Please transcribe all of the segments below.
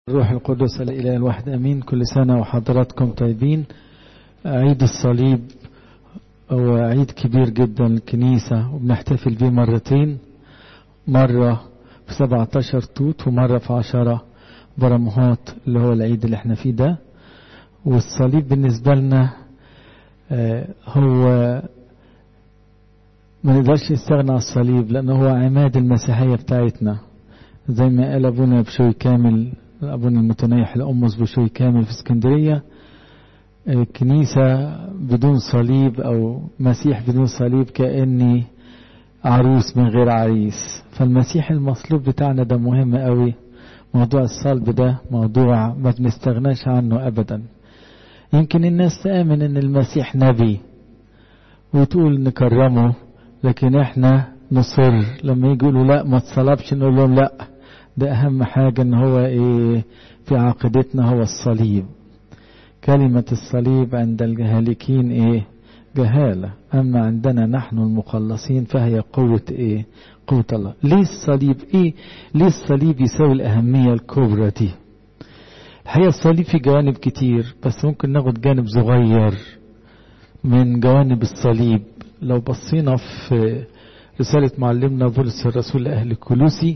الروح القدس الإله الواحد أمين. كل سنة وحضراتكم طيبين. عيد الصليب هو عيد كبير جدا للكنيسة وبنحتفل بيه مرتين، مرة في 17 توت ومرة في 10 برمهات اللي هو العيد اللي احنا فيه ده. والصليب بالنسبة لنا هو ما نقدرش نستغنى عن الصليب، لأنه هو عماد المسيحية بتاعتنا، زي ما قال أبونا بشوي كامل، أبونا المتنيح الأمس بشوي كامل في اسكندرية: كنيسة بدون صليب أو مسيح بدون صليب كأني عروس من غير عريس. فالمسيح المصلوب بتاعنا ده مهم قوي. موضوع الصلب ده موضوع ما بنستغناش عنه أبدا. يمكن الناس تآمن ان المسيح نبي وتقول نكرمه، لكن احنا نصر لما يقولوا لا ما تصلبش نقول لهم لا، ده اهم حاجة ان هو ايه في عقيدتنا هو الصليب. كلمة الصليب عند الهالكين ايه؟ جهالة، اما عندنا نحن المخلصين فهي قوة ايه؟ قوة الله. ليه الصليب ايه؟ ليه الصليب يساوي الاهمية الكبرى دي؟ الحقيقة الصليب في جوانب كتير، بس ممكن ناخد جانب صغير من جوانب الصليب. لو بصينا في رسالة معلمنا بولس الرسول لأهل كولوسي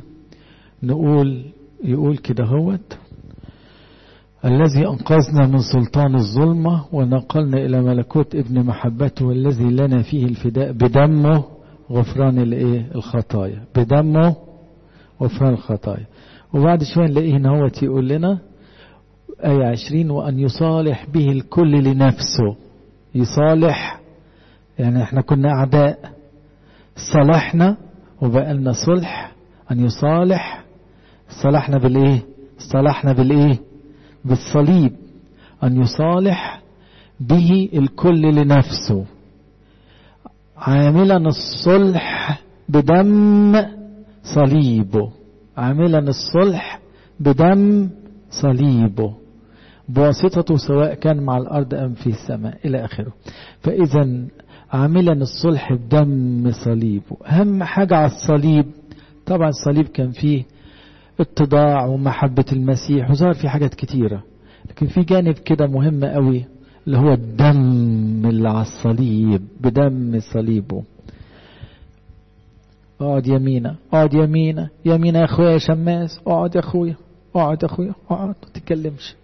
يقول كده هوت: الذي أنقذنا من سلطان الظلمة ونقلنا إلى ملكوت ابن محبته الذي لنا فيه الفداء بدمه غفران الخطايا. بدمه غفران الخطايا. وبعد شوية نلاقيه هنا هوت يقول لنا آية 20: وأن يصالح به الكل لنفسه. يصالح يعني احنا كنا أعداء، صلحنا وبقى لنا صلح. أن يصالح، صلحنا بالإيه؟ صلحنا بالإيه؟ بالصليب. أن يصالح به الكل لنفسه، عاملا الصلح بدم صليبه. عاملا الصلح بدم صليبه بواسطته، سواء كان مع الأرض أم في السماء إلى آخره. فإذا عاملا الصلح بدم صليبه. أهم حاجة على الصليب طبعا الصليب كان فيه اتضاع ومحبة المسيح، وظهر فيه حاجات كتيرة، لكن في جانب كده مهم قوي اللي هو الدم اللي على الصليب بدم صليبه. اقعد يمينة، اقعد يمينة، يمينة يا اخويا يا شماس، اقعد يا اخويا، اقعد يا اخويا، اقعد ما تتكلمش.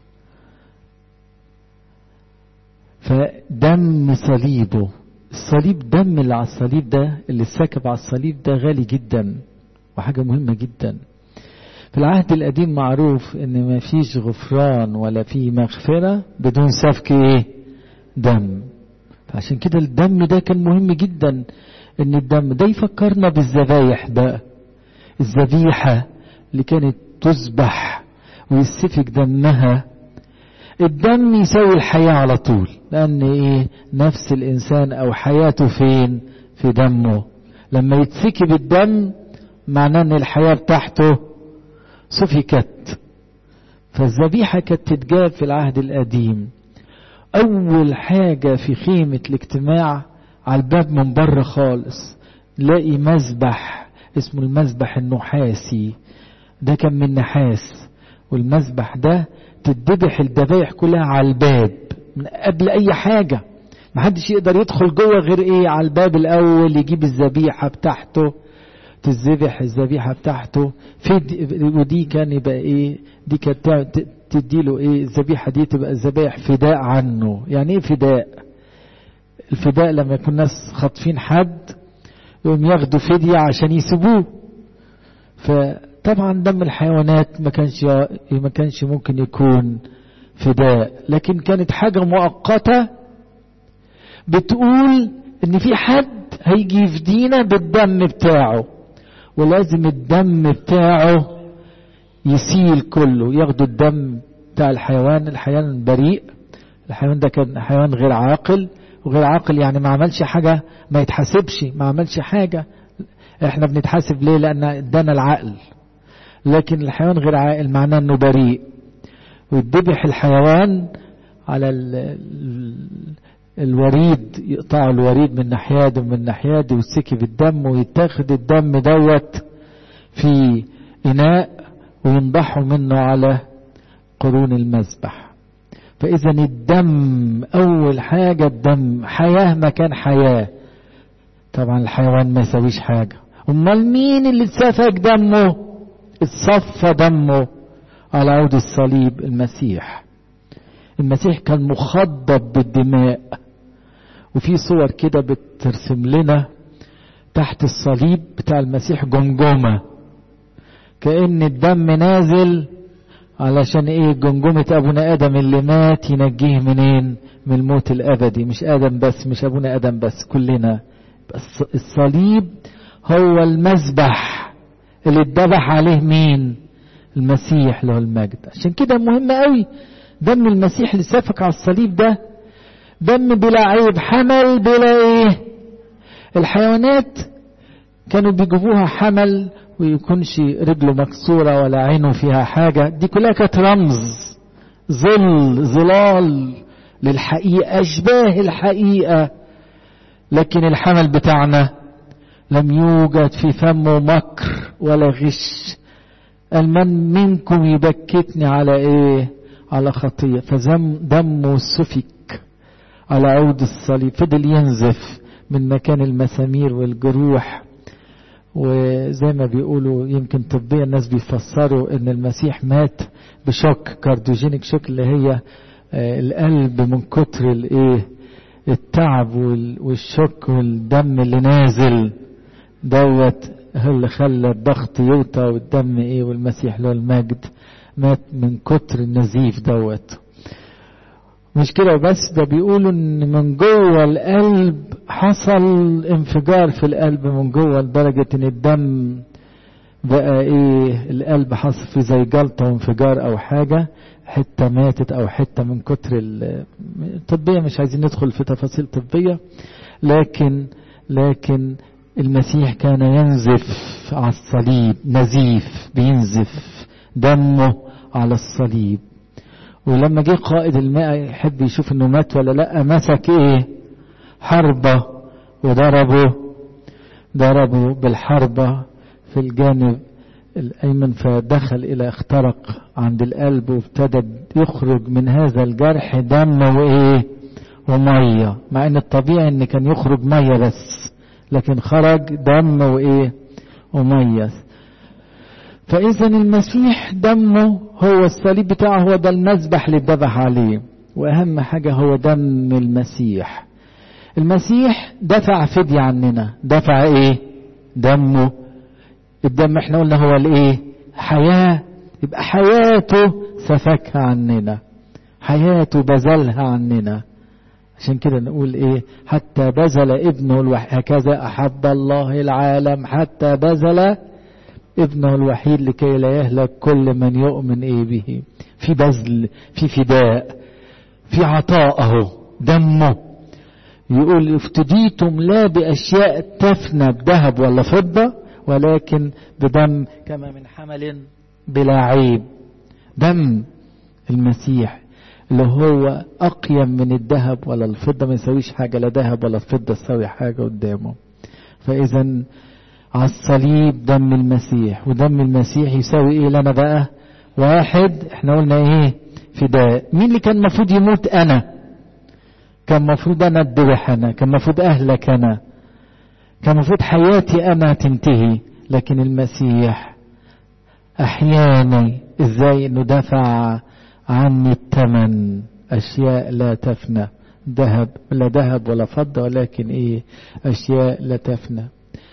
فدم صليبه، الصليب، دم اللي على الصليب ده، اللي اتسكب على الصليب ده غالي جدا وحاجة مهمة جدا. في العهد القديم معروف ان ما فيش غفران ولا في مغفرة بدون سفك ايه؟ دم. فعشان كده الدم ده كان مهم جدا. ان الدم ده يفكرنا بالذبايح بقى، الذبيحة اللي كانت تذبح ويسفك دمها. الدم يساوي الحياة على طول، لأن إيه؟ نفس الإنسان أو حياته فين؟ في دمه. لما يتسكب الدم معناه أن الحياة بتاعته سفكت. فالذبيحة كانت تتجاب في العهد القديم. أول حاجة في خيمة الاجتماع على الباب من بره خالص نلاقي مذبح اسمه المذبح النحاسي. ده كان من نحاس، والمذبح ده تتذبح الذبايح كلها على الباب من قبل اي حاجة. محدش يقدر يدخل جوه غير ايه؟ على الباب الاول يجيب الذبيحة بتاعته، تذبح الذبيحة بتاعته ودي كان يبقى ايه؟ دي كانت تديله ايه؟ الذبيحة دي تبقى الذبائح فداء عنه. يعني ايه فداء؟ الفداء لما يكون ناس خاطفين حد يقوم ياخدوا فدية عشان يسيبوه. طبعا دم الحيوانات ما كانش ممكن يكون فداء، لكن كانت حاجة مؤقتة بتقول ان في حد هيجي يفدينا بالدم بتاعه، ولازم الدم بتاعه يسيل كله. ياخدوا الدم بتاع الحيوان بريء. الحيوان ده كان حيوان غير عاقل، وغير عاقل يعني ما عملش حاجة، ما يتحاسبش، ما عملش حاجة. احنا بنتحاسب ليه؟ لان ادانا العقل. لكن الحيوان غير عاقل معناه انه بريء. ويذبح الحيوان على الوريد، يقطعوا الوريد من ناحية ومن ناحية ويسكب الدم، ويتاخد الدم دوت في إناء وينضحوا منه على قرون المذبح. فإذا الدم أول حاجة، الدم حياة مكان حياة. طبعا الحيوان ما يسويش حاجة، امال مين اللي سفك دمه اتصفى دمه على عود الصليب؟ المسيح. المسيح كان مخضب بالدماء، وفي صور كده بترسم لنا تحت الصليب بتاع المسيح جمجمة، كأن الدم نازل علشان ايه؟ جمجمة ابونا ادم اللي مات ينجيه منين؟ من الموت الابدي. مش ادم بس، مش ابونا ادم بس، كلنا. بس الصليب هو المذبح اللي اتذبح عليه مين؟ المسيح له المجد. عشان كده مهم قوي دم المسيح اللي سفك على الصليب ده دم بلا عيب، حمل بلا ايه. الحيوانات كانوا بيجيبوها حمل ويكونش رجله مكسورة ولا عينه فيها حاجة، دي كلها كانت رمز، ظلال للحقيقة، أشباه الحقيقة. لكن الحمل بتاعنا لم يوجد في فمه مكر ولا غش. من منكم يبكتني على ايه؟ على خطية. فدمه سفك على عود الصليب، فضل ينزف من مكان المسامير والجروح. وزي ما بيقولوا يمكن طبيا الناس بيفسروا ان المسيح مات بشوك، كارديوجينيك شوك، اللي هي القلب من كتر الايه؟ التعب والشوك والدم اللي نازل دوت هو اللي خلى الضغط يوطى والدم ايه. والمسيح له المجد مات من كتر النزيف دوت. مش كده بس، ده بيقولوا ان من جوه القلب حصل انفجار في القلب من جوه، لدرجة ان الدم بقى ايه؟ القلب حصل فيه زي جلطة وانفجار او حاجة، حتة ماتت او حتة من كتر الطبية. مش عايزين ندخل في تفاصيل طبية، لكن المسيح كان ينزف على الصليب، نزيف بينزف دمه على الصليب. ولما جه قائد الماء يحب يشوف انه مات ولا لا، مسك ايه؟ حربة وضربه بالحربة في الجانب الايمن، فدخل الى اخترق عند القلب، وابتدى يخرج من هذا الجرح دم وايه؟ ومية. مع ان الطبيعي ان كان يخرج مية بس، لكن خرج دم وايه؟ ومية. فإذا المسيح دمه هو الصليب بتاعه، هو ده المذبح اللي اتذبح عليه. وأهم حاجة هو دم المسيح. المسيح دفع فدية عننا. دفع ايه؟ دمه. الدم احنا قلنا هو الايه؟ حياة. يبقى حياته سفكها عننا، حياته بذلها عننا. عشان كده نقول ايه؟ حتى بذل ابنه الوحيد، هكذا أحب الله العالم حتى بذل ابنه الوحيد لكي لا يهلك كل من يؤمن ايه به. في بذل، في فداء، في عطاء. اهو دمه. يقول افتديتم لا باشياء تفنى بذهب ولا فضة، ولكن بدم كما من حمل بلا عيب. دم المسيح اللي هو اقيم من الذهب ولا الفضة، ما يسويش حاجة، لا ذهب ولا فضة تسوي حاجة قدامه. فاذا على الصليب دم المسيح، ودم المسيح يساوي ايه لنا بقى؟ واحد، احنا قلنا ايه؟ فداء. مين اللي كان المفروض يموت؟ انا. كان المفروض انا اتذبح، انا كان المفروض اهلك، انا كان المفروض حياتي انا تنتهي. لكن المسيح احياني. ازاي؟ انه دفع عني الثمن، اشياء لا تفنى، ذهب لا ذهب ولا فضة، ولكن ايه؟ اشياء لا تفنى.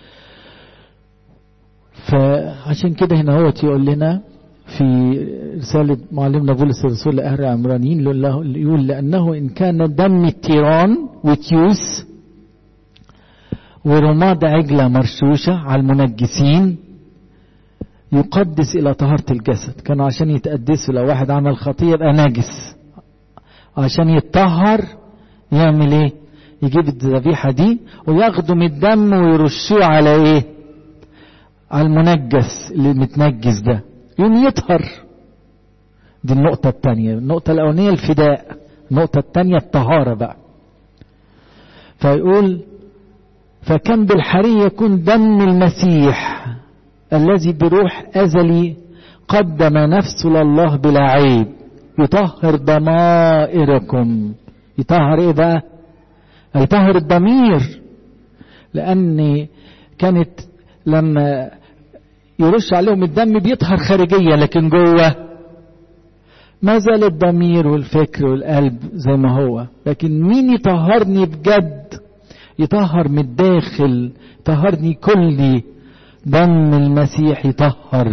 فعشان كده هنا هو يقول لنا في رسالة معلمنا بولس الرسول لأهل العمرانيين، يقول لأنه إن كان دم التيران وتيوس ورماد عجلة مرشوشة على المنجسين يقدس إلى طهارة الجسد. كانوا عشان يتقدسوا، لو واحد عمل خطية يبقى نجس، عشان يتطهر يعمل ايه؟ يجيب الذبيحة دي وياخدوا من الدم ويرشوه على ايه؟ على المنجس اللي متنجس ده، يوم يطهر. دي النقطة الثانية. النقطة الأولانية الفداء، النقطة الثانية الطهارة بقى. فيقول فكم بالحري يكون دم المسيح الذي بروح أزلي قدم نفسه لله بلا عيب. يطهر ضمائركم. يطهر ايه بقى؟ يطهر الضمير، لان كانت لما يرش عليهم الدم بيطهر خارجيا، لكن جوه ما زال الضمير والفكر والقلب زي ما هو. لكن مين يطهرني بجد؟ يطهر من الداخل، يطهرني كلي. دم المسيح يطهر.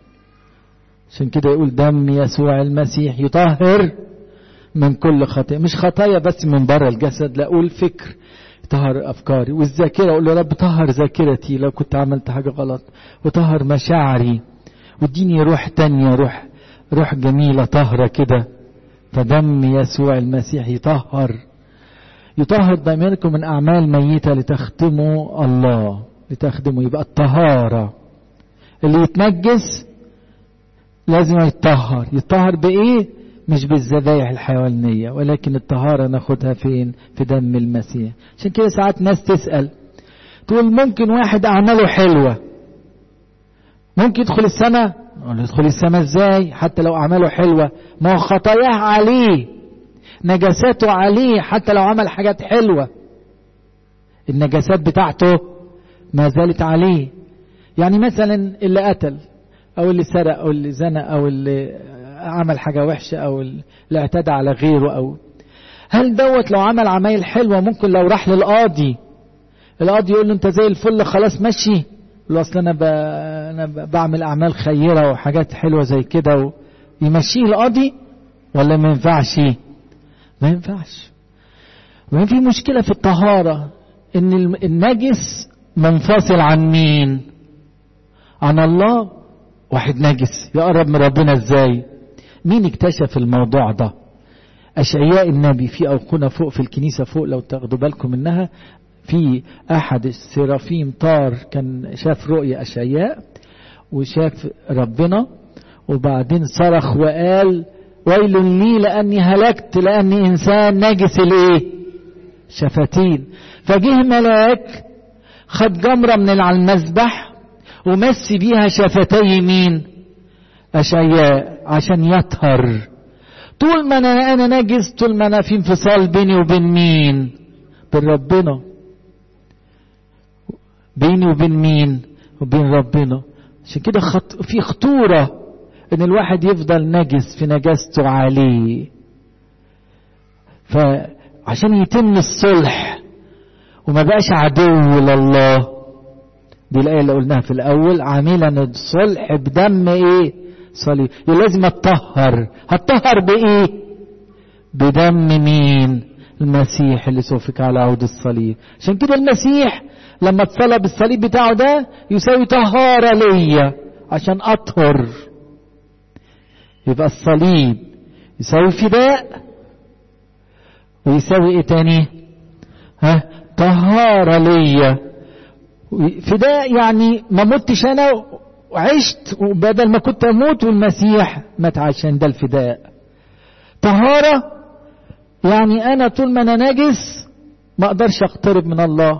عشان كده يقول دم يسوع المسيح يطهر من كل خطيئة. مش خطايا بس من بره الجسد، لا، اقول فكر، طهر افكاري، والذاكره اقول له يا رب طهر ذاكرتي لو كنت عملت حاجه غلط، وطهر مشاعري، واديني روح تانية، روح جميله طاهره كده. فدم يسوع المسيح يطهر ضميركم من اعمال ميته لتخدموا الله، لتخدموا. يبقى الطهاره، اللي يتنجس لازم يتطهر بايه؟ مش بالذبائح الحيوانية، ولكن الطهارة ناخدها فين؟ في دم المسيح. عشان كده ساعات ناس تسأل تقول ممكن واحد أعماله حلوة ممكن يدخل السماء؟ نقول يدخل السماء ازاي حتى لو أعماله حلوة؟ ما هو خطاياه عليه، نجاساته عليه، حتى لو عمل حاجات حلوة النجاسات بتاعته ما زالت عليه. يعني مثلا اللي قتل أو اللي سرق أو اللي زنى أو اللي عمل حاجة وحشة أو اللي اعتدى على غيره، أو هل دوت لو عمل عمايل حلوة ممكن لو راح للقاضي القاضي يقول له أنت زي الفل خلاص مشي؟ يقول له أصل أنا بعمل أعمال خيرة وحاجات حلوة زي كده، يمشيه القاضي ولا ما ينفعش؟ ما ينفعش. وفي مشكلة في الطهارة، إن النجس منفصل عن مين؟ عن الله. واحد نجس يقرب من ربنا ازاي؟ مين اكتشف الموضوع ده؟ أشعياء النبي. في أيقونة فوق في الكنيسة فوق لو تاخدوا بالكم منها، في أحد السرافيم طار، كان شاف رؤية أشعياء وشاف ربنا، وبعدين صرخ وقال ويل لي لأني هلكت لأني إنسان نجس الايه؟ شفتين. فجه ملاك خد جمرة من على المذبح ومس بيها شفتي مين؟ أشعياء، عشان يطهر. طول ما أنا نجس، طول ما أنا في انفصال بيني وبين مين؟ بين ربنا. بيني وبين مين؟ وبين ربنا. عشان كده في خطورة إن الواحد يفضل نجس في نجاسته عليه. فعشان يتم الصلح وما بقاش عدو لله، دي الآية اللي قلناها في الأول، عاملا الصلح بدم إيه؟ صليب. لازم هتطهر بإيه؟ بدم مين؟ المسيح اللي سفك على عود الصليب. عشان كده المسيح لما اتصلب الصليب بتاعه ده يساوي طهارة ليا عشان أطهر. يبقى الصليب يساوي فداء، ويساوي إيه تاني؟ طهارة ليا. فداء يعني ما متش أنا وعشت، وبدل ما كنت أموت والمسيح مات عشان ده الفداء. طهارة يعني أنا طول ما أنا نجس ما أقدرش أقترب من الله،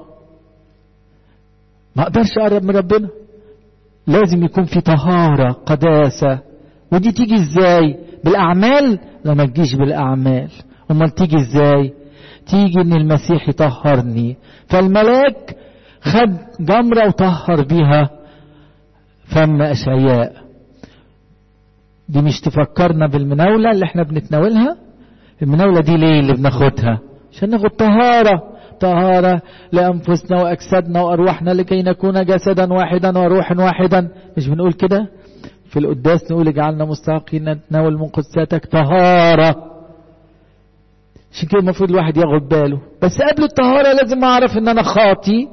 ما أقدرش أقرب من ربنا. لازم يكون في طهارة، قداسة. ودي تيجي إزاي؟ بالأعمال؟ لا، ما تجيش بالأعمال. أمال تيجي إزاي؟ تيجي إن المسيح يطهرني. فالملاك خد جمرة وطهر بيها فم أشعياء. دي مش تفكرنا بالمناولة اللي احنا بنتناولها؟ المناولة دي ليه اللي بناخدها؟ عشان ناخد طهارة لأنفسنا وأجسادنا وأرواحنا لكي نكون جسدا واحدا وروحا واحدا. مش بنقول كده في القداس؟ نقول اجعلنا مستحقين نتناول من قدساتك طهارة. عشان كده المفروض الواحد ياخد باله. بس قبل الطهارة لازم أعرف إن أنا خاطي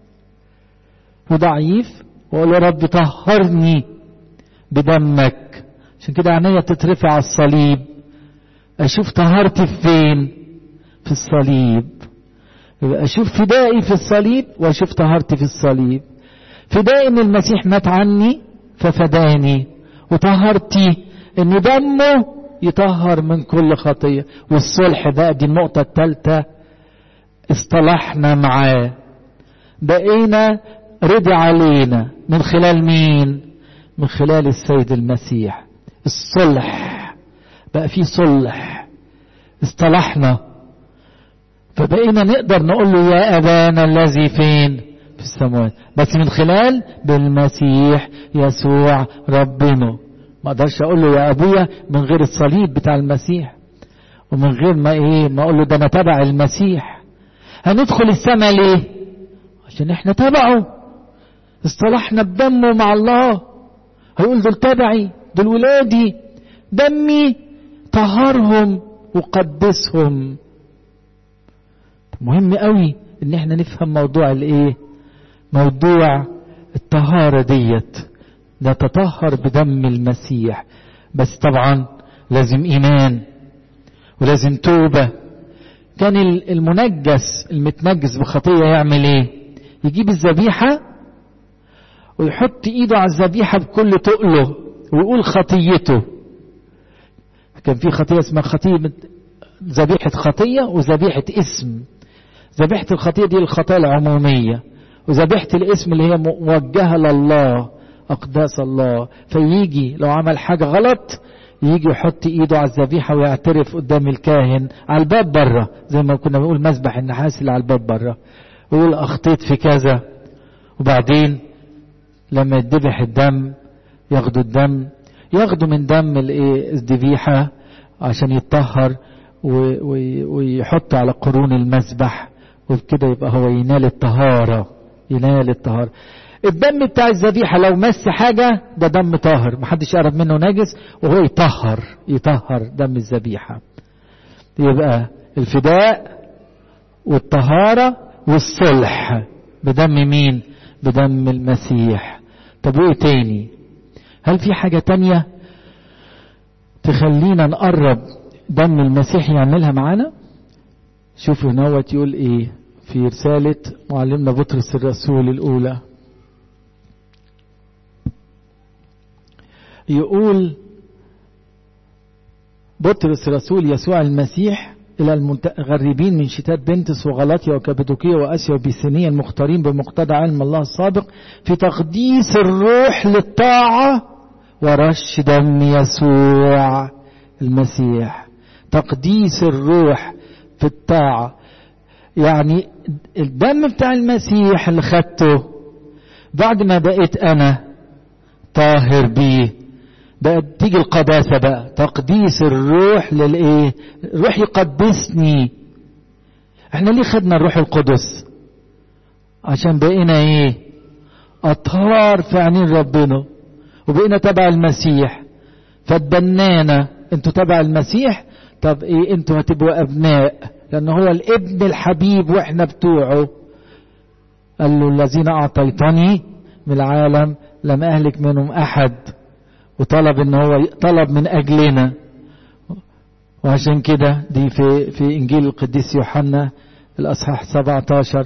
وضعيف، وأقول يا رب طهرني بدمك. عشان كده عينيا تترفع على الصليب، أشوف طهارتي فين؟ في الصليب. أشوف فدائي في الصليب وأشوف طهارتي في الصليب. فدائي إن المسيح مات عني ففداني، وطهارتي إن دمه يطهر من كل خطية. والصلح بقى دي النقطة الثالثة، اصطلحنا معاه، بقينا رضي علينا من خلال مين؟ من خلال السيد المسيح. الصلح بقى في صلح، اصطلحنا، فبقينا نقدر نقول له يا أبانا الذي فين في السماوات، بس من خلال بالمسيح يسوع ربنا. ما اقدرش اقول له يا ابويا من غير الصليب بتاع المسيح، ومن غير ما اقول له ده انا تبع المسيح. هندخل السماء ليه؟ عشان احنا تبعه، اصطلحنا بدمه مع الله. هيقول دول تبعي، دول ولادي، دمي طهرهم وقدسهم. مهم قوي ان احنا نفهم موضوع موضوع الطهارة ديت، نتطهر بدم المسيح. بس طبعا لازم ايمان ولازم توبة. كان المتنجس بخطية يعمل يجيب الذبيحة ويحط ايده على الذبيحة بكل تقله ويقول خطيته. كان في خطية اسمها ذبيحة خطية وذبيحة اسم. ذبيحة الخطية دي الخطايا العمومية، وذبيحة الاسم اللي هي موجهة لله، أقداس الله. فيجي لو عمل حاجة غلط يجي يحط ايده على الذبيحة ويعترف قدام الكاهن على الباب بره، زي ما كنا بنقول مسبح النحاس اللي على الباب بره، ويقول اخطيت في كذا. وبعدين لما يدبح الدم ياخدوا من دم الذبيحة عشان يتطهر ويحط على قرون المسبح، وبكده يبقى هو ينال الطهارة. الدم بتاع الذبيحة لو مس حاجة ده دم طاهر، محدش يقرب منه نجس، وهو يطهر دم الذبيحة. يبقى الفداء والطهارة والصلح بدم مين؟ بدم المسيح. طب وايه تاني؟ هل في حاجة تانية تخلينا نقرب دم المسيح يعملها معانا؟ شوفوا هنا يقول في رسالة معلمنا بطرس الرسول الأولى، يقول بطرس رسول يسوع المسيح إلى المتغربين من شتات بنتس وغلاطيا وكابادوكية وآسيا وبيسينية المختارين بمقتضى علم الله السابق في تقديس الروح للطاعة ورش دم يسوع المسيح. تقديس الروح في الطاعة، يعني الدم بتاع المسيح اللي خدته بعد ما بقيت أنا طاهر بيه، بقى تيجي القداسة بقى، تقديس الروح الروح يقدسني. احنا ليه خدنا الروح القدس؟ عشان بقينا أطهار في عينين ربنا، وبقينا تبع المسيح، فاتبنانا. انتوا تبع المسيح، طب انتوا هتبقوا أبناء، لأنه هو الابن الحبيب واحنا بتوعه. قال له الذين أعطيتني من العالم لم أهلك منهم أحد، وطلب ان هو طلب من أجلنا. وعشان كده دي في إنجيل القديس يوحنا الأصحاح 17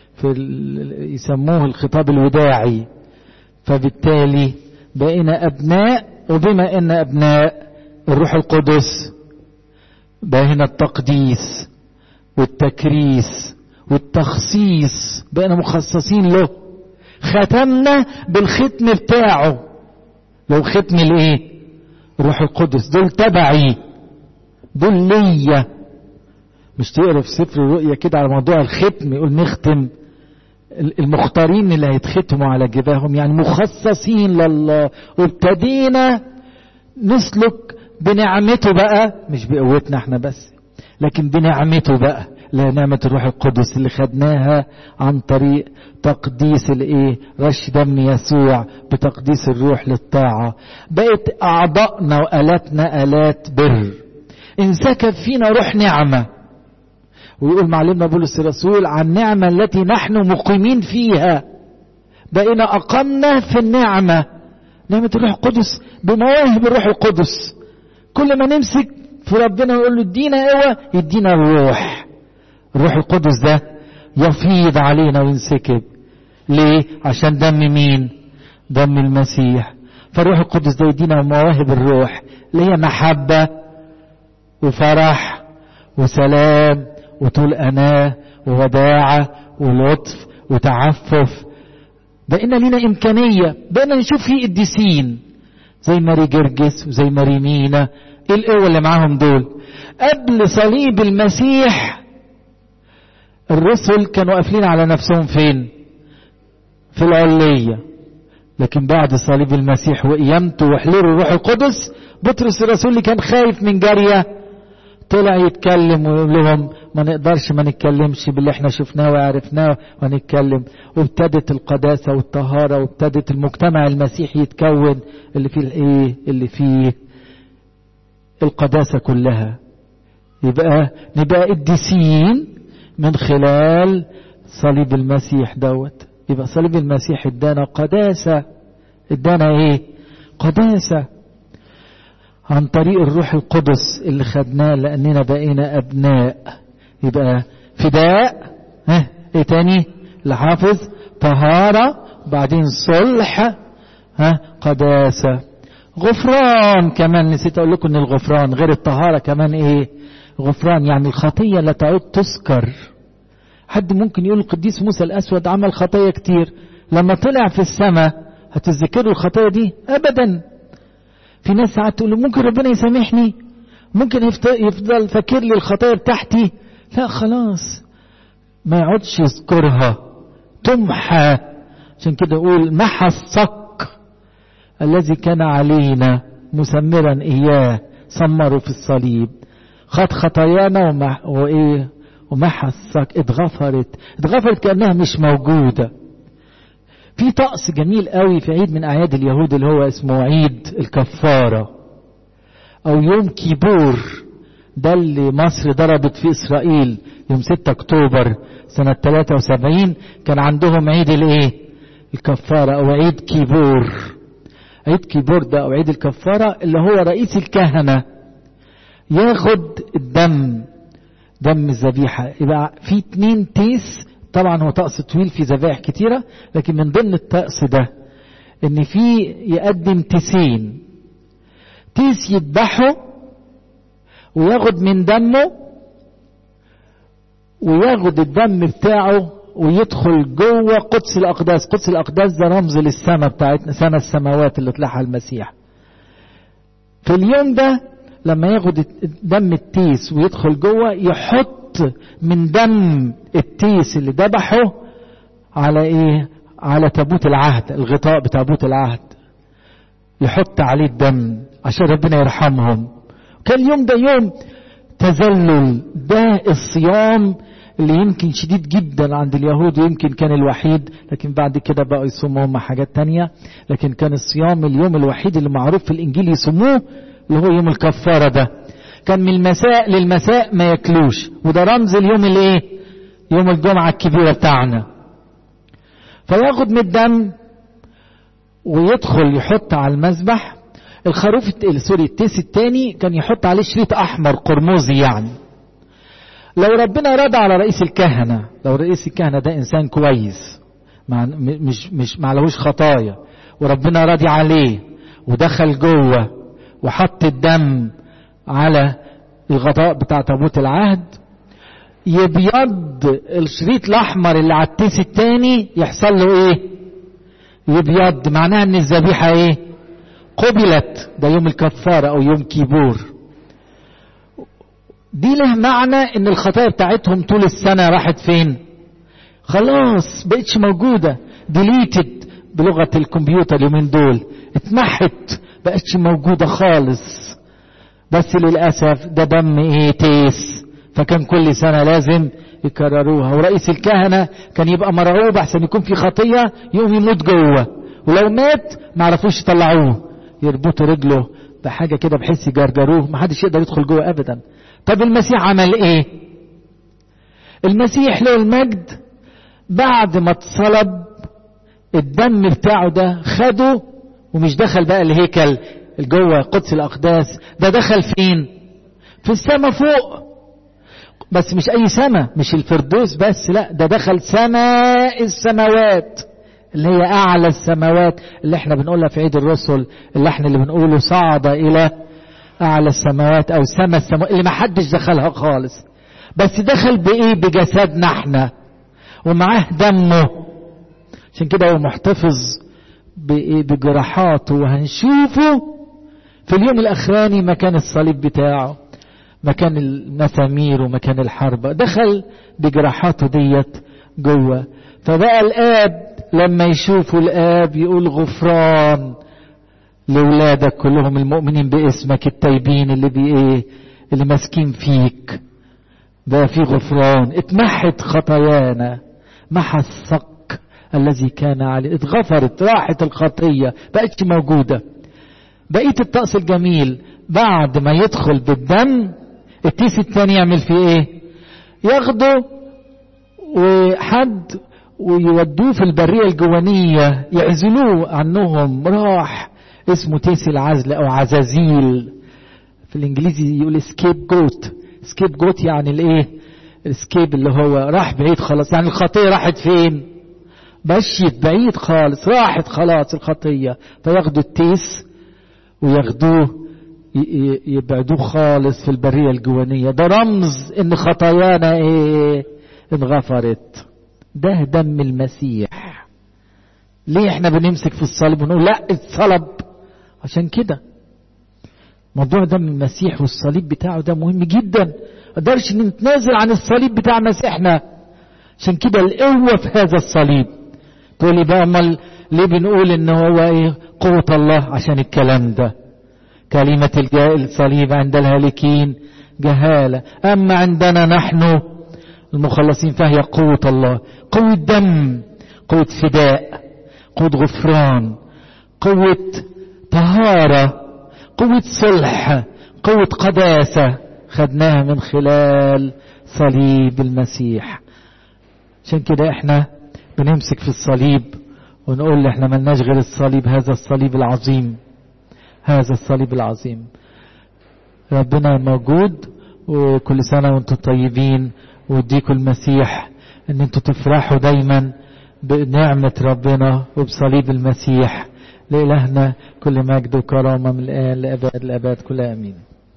يسموه الخطاب الوداعي. فبالتالي بقينا أبناء، وبما إن أبناء الروح القدس بقى هنا التقديس والتكريس والتخصيص، بقينا مخصصين له. ختمنا بالختم بتاعه، لو ختم الروح القدس. دول تبعي، دول ليا. مش تقرا في سفر الرؤيا كده على موضوع الختم يقول نختم المختارين اللي هيتختموا على جباههم، يعني مخصصين لله. وابتدينا نسلك بنعمته بقى، مش بقوتنا احنا بس، لكن بنعمته بقى، نعمة الروح القدس اللي خدناها عن طريق تقديس رش دم يسوع بتقديس الروح للطاعة. بقت أعضائنا وآلاتنا آلات بر، انسكب فينا روح نعمة. ويقول معلمنا بولس الرسول عن نعمة التي نحن مقيمين فيها. بقينا أقمنا في النعمة، نعمة الروح القدس، بمواهب الروح القدس. كل ما نمسك في ربنا ونقول له ادينا يدينا الروح القدس ده يفيض علينا وينسكب. ليه؟ عشان دم مين؟ دم المسيح. فالروح القدس ده يدينا مواهب الروح اللي هي محبة وفرح وسلام وطول أناة ووداعة ولطف وتعفف. بقينا لنا إمكانية، بقينا نشوف فيه قديسين زي ماري جرجس وزي ماري مينا، ايه القوة اللي معاهم دول؟ قبل صليب المسيح الرسل كانوا قافلين على نفسهم فين؟ في العلية. لكن بعد صليب المسيح وقيامته وحلول الروح القدس، بطرس الرسول اللي كان خايف من جارية طلع يتكلم ويقول لهم ما نقدرش ما نتكلمش باللي احنا شفناه وعرفناه ونتكلم. وابتدت القداسة والطهارة، وابتدت المجتمع المسيحي يتكون اللي فيه الايه؟ اللي فيه القداسة كلها. نبقى قديسين من خلال صليب المسيح دوت. يبقى صليب المسيح ادانا قداسة. ادانا ايه؟ قداسة عن طريق الروح القدس اللي خدناه لأننا بقينا أبناء. يبقى فداء، ايه تاني؟ لحافظ، طهارة، بعدين صلح، قداسة، غفران. كمان نسيت اقول لكم ان الغفران غير الطهارة كمان ايه؟ غفران، يعني الخطية لا تعود تذكر. حد ممكن يقول القديس موسى الأسود عمل خطية كتير، لما طلع في السماء هتذكروا الخطية دي؟ أبدا. في ناس ساعات تقول ممكن ربنا يسامحني، ممكن يفضل فاكر لي الخطايا بتاعتي. لا خلاص، ما يقعدش يذكرها، تمحى. عشان كده اقول محى الصك الذي كان علينا مسمرا اياه سمره في الصليب. خد خطايانا ومحى الصك، اتغفرت كأنها مش موجودة. في طقس جميل قوي في عيد من اعياد اليهود اللي هو اسمه عيد الكفارة او يوم كيبور. ده اللي مصر ضربت في اسرائيل يوم 6 اكتوبر سنة 73. كان عندهم عيد الايه؟ الكفارة او عيد كيبور. عيد كيبور ده او عيد الكفارة اللي هو رئيس الكهنة ياخد دم الذبيحة. يبقى في 2 تيس. طبعا هو طقس طويل في ذبائح كتيرة، لكن من ضمن الطقس ده ان في يقدم تيسين. تيس يذبحه وياخد من دمه وياخد الدم بتاعه ويدخل جوه قدس الأقداس. قدس الأقداس ده رمز للسماء بتاعتنا، سماء السماوات اللي طلعها المسيح. في اليوم ده لما ياخد دم التيس ويدخل جوه، يحط من دم التيس اللي ذبحه على ايه؟ على تابوت العهد، الغطاء بتاع تابوت العهد، يحط عليه الدم عشان ربنا يرحمهم. كان اليوم ده يوم تذلل. ده الصيام اللي يمكن شديد جدا عند اليهود، ويمكن كان الوحيد، لكن بعد كده بقوا يصوموا هم حاجات تانية. لكن كان الصيام اليوم الوحيد اللي معروف في الانجيل يصوموه، اللي هو يوم الكفارة ده. كان من المساء للمساء ما ياكلوش، وده رمز اليوم الايه؟ يوم الجمعة الكبيرة بتاعنا. فياخد من الدم ويدخل يحط على المذبح. الخروف التيس التاني كان يحط عليه شريط احمر قرمزي. يعني لو ربنا رضى على رئيس الكهنة، لو رئيس الكهنة ده انسان كويس مش معلهوش خطايا، وربنا راضي عليه ودخل جوه وحط الدم على الغطاء بتاع تابوت العهد، يبيض الشريط الاحمر اللي على التيس التاني، يحصل له ايه؟ يبيض. معناها ان الذبيحه ايه؟ قبلت. ده يوم الكفاره او يوم كيبور. دي له معنى ان الخطايا بتاعتهم طول السنه راحت فين؟ خلاص بقتش موجوده، ديليتد بلغه الكمبيوتر اليومين دول، اتمحت، بقتش موجوده خالص. بس للأسف ده دم ايه؟ تيس. فكان كل سنة لازم يكرروها. ورئيس الكهنة كان يبقى مرعوب احسن يكون في خطية يقوم يموت جوه، ولو مات ما عرفوش يطلعوه، يربطوا رجله بحاجة كده بحيث يجرجروه، ما حدش يقدر يدخل جوه ابدا. طب المسيح عمل ايه؟ المسيح له المجد بعد ما اتصلب الدم بتاعه ده خده، ومش دخل بقى الهيكل جوه قدس الأقداس، ده دخل فين؟ في السماء فوق. بس مش أي سماء، مش الفردوس بس، لا، ده دخل سماء السماوات اللي هي أعلى السماوات، اللي احنا بنقولها في عيد الرسل، اللي بنقوله صعد إلى أعلى السماوات أو سماء السماوات اللي ما حدش دخلها خالص. بس دخل بإيه؟ بجسدنا احنا ومعاه دمه. عشان كده هو محتفظ بجراحاته، وهنشوفه في اليوم الأخراني مكان الصليب بتاعه، مكان المسامير ومكان الحربة، دخل بجراحاته ديت جوه. فبقى الآب لما يشوفوا الآب يقول غفران لولادك كلهم المؤمنين باسمك التايبين اللي ماسكين فيك. بقى في غفران، اتمحت خطايانا، محى الصك الذي كان عليه، اتغفرت، راحت الخطية بقتش موجودة. بقيت الطقس الجميل بعد ما يدخل بالدم التيس التاني يعمل فيه ايه؟ ياخده وحد ويودوه في البرية الجوانية، يعزلوه عنهم، راح اسمه تيس العزل او عزازيل، في الانجليزي يقول سكيب جوت. سكيب جوت يعني الايه؟ السكيب اللي هو راح بعيد خلاص، يعني الخطية راحت فين؟ مشيت بعيد خالص، راحت خلاص الخطية. فياخدوا التيس وياخدوه يبعدوه خالص في البرية الجوانية. ده رمز ان خطايانا ايه؟ انغفرت. ده دم المسيح. ليه احنا بنمسك في الصليب ونقول لا الصلب؟ عشان كده موضوع دم المسيح والصليب بتاعه ده مهم جدا، ما نقدرش نتنازل عن الصليب بتاع مسيحنا. عشان كده القوة في هذا الصليب. تقولي بقى امال ليه بنقول ان هو ايه؟ قوة الله. عشان الكلام ده كلمة الصليب عند الهالكين جهالة، اما عندنا نحن المخلصين فهي قوة الله. قوة دم، قوة فداء، قوة غفران، قوة طهارة، قوة صلح، قوة قداسة، خدناها من خلال صليب المسيح. عشان كده احنا بنمسك في الصليب ونقول احنا ملناش غير الصليب، هذا الصليب العظيم، هذا الصليب العظيم. ربنا موجود، وكل سنة وانتم طيبين، واديكم المسيح ان انتم تفرحوا دايما بنعمة ربنا وبصليب المسيح. لإلهنا كل مجد وكرامة من الآن لأبد الأبد كلها آمين.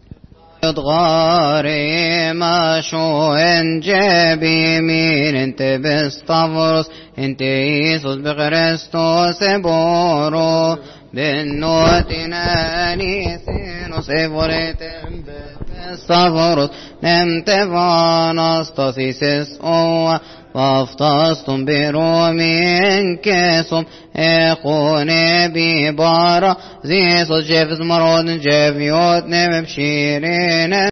غاري ما شو انجبي مين انت بستفرس انت يسوس بخريستوس بورو بالنوتنا نيسين وسيفوريتم بستفرس نمت فانستاسيسس اوه وافتستم برومين كسم اخوني ببارا زيسو جيفز مرود جيفيوت نمبشيرين